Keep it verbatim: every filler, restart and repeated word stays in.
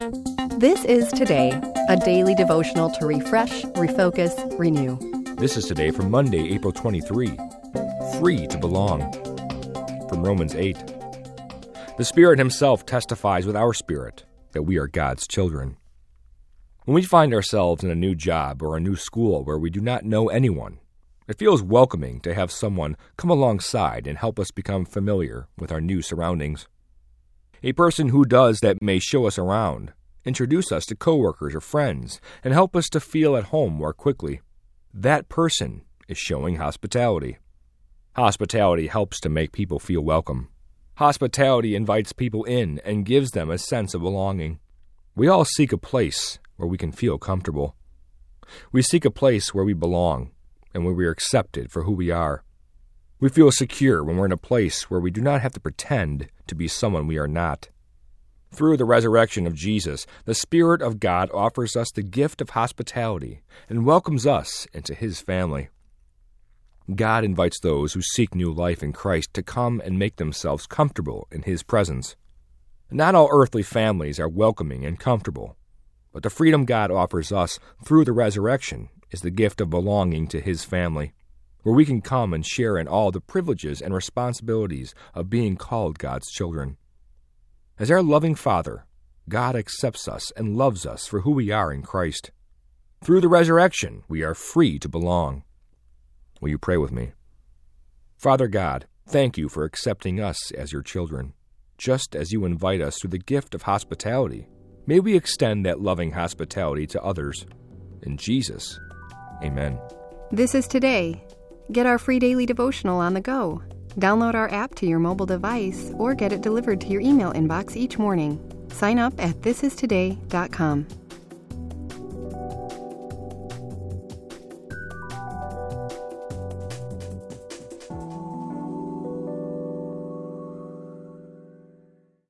This is Today, a daily devotional to refresh, refocus, renew. This is Today for Monday, April twenty-third. Free to belong. From Romans eight. The Spirit Himself testifies with our spirit that we are God's children. When we find ourselves in a new job or a new school where we do not know anyone, it feels welcoming to have someone come alongside and help us become familiar with our new surroundings. A person who does that may show us around, introduce us to coworkers or friends, and help us to feel at home more quickly. That person is showing hospitality. Hospitality helps to make people feel welcome. Hospitality invites people in and gives them a sense of belonging. We all seek a place where we can feel comfortable. We seek a place where we belong and where we are accepted for who we are. We feel secure when we're in a place where we do not have to pretend to be someone we are not. Through the resurrection of Jesus, the Spirit of God offers us the gift of hospitality and welcomes us into His family. God invites those who seek new life in Christ to come and make themselves comfortable in His presence. Not all earthly families are welcoming and comfortable, but the freedom God offers us through the resurrection is the gift of belonging to His family, where we can come and share in all the privileges and responsibilities of being called God's children. As our loving Father, God accepts us and loves us for who we are in Christ. Through the resurrection, we are free to belong. Will you pray with me? Father God, thank you for accepting us as your children. Just as you invite us through the gift of hospitality, may we extend that loving hospitality to others. In Jesus, amen. This is Today. Get our free daily devotional on the go. Download our app to your mobile device or get it delivered to your email inbox each morning. Sign up at this is today dot com.